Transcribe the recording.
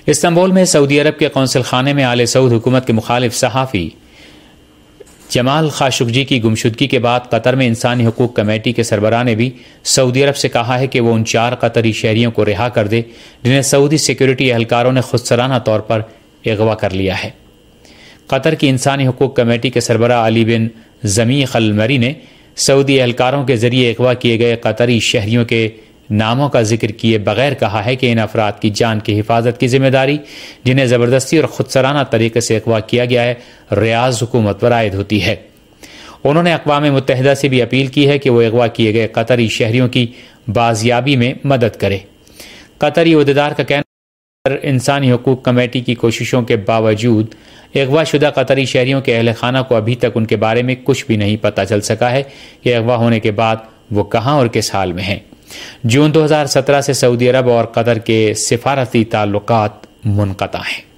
Istanbul میں سعودی عرب کے قونصل خانے میں آل سعود حکومت کے مخالف صحافی جمال خاشقجی کی گمشدگی کے بعد قطر میں انسانی حقوق کمیٹی کے سربراہ نے بھی سعودی عرب سے کہا ہے کہ وہ ان 4 قطری شہریوں کو رہا کر دے جنہیں سعودی سیکیورٹی اہلکاروں نے خودسرانہ طور پر اغوا کر لیا ہے۔ قطر کی انسانی حقوق کمیٹی کے سربراہ علی بن زمیخ المری نے سعودی اہلکاروں کے ذریعے اغوا کیے گئے قطری شہریوں کے ناموں کا ذکر کیے بغیر کہا ہے کہ ان افراد کی جان کی حفاظت کی ذمہ داری جنہیں زبردستی اور خودسرانہ طریقے سے اغوا کیا گیا ہے ریاض حکومت پر عائد ہوتی ہے۔ انہوں نے اقوام متحدہ سے بھی اپیل کی ہے کہ وہ اغوا کیے گئے قطری شہریوں کی بازیابی میں مدد کرے۔ قطری عہدیدار کا کہنا ہے کہ انسانی حقوق کمیٹی کی کوششوں کے باوجود اغوا شدہ قطری شہریوں کے اہل خانہ کو ابھی تک ان کے بارے میں کچھ بھی نہیں پتہ چل سکا ہے کہ اغوا ہونے کے بعد وہ کہاں اور کس حال میں ہیں۔ جون 2017 سے سعودی عرب اور قطر کے سفارتی تعلقات منقطع ہیں۔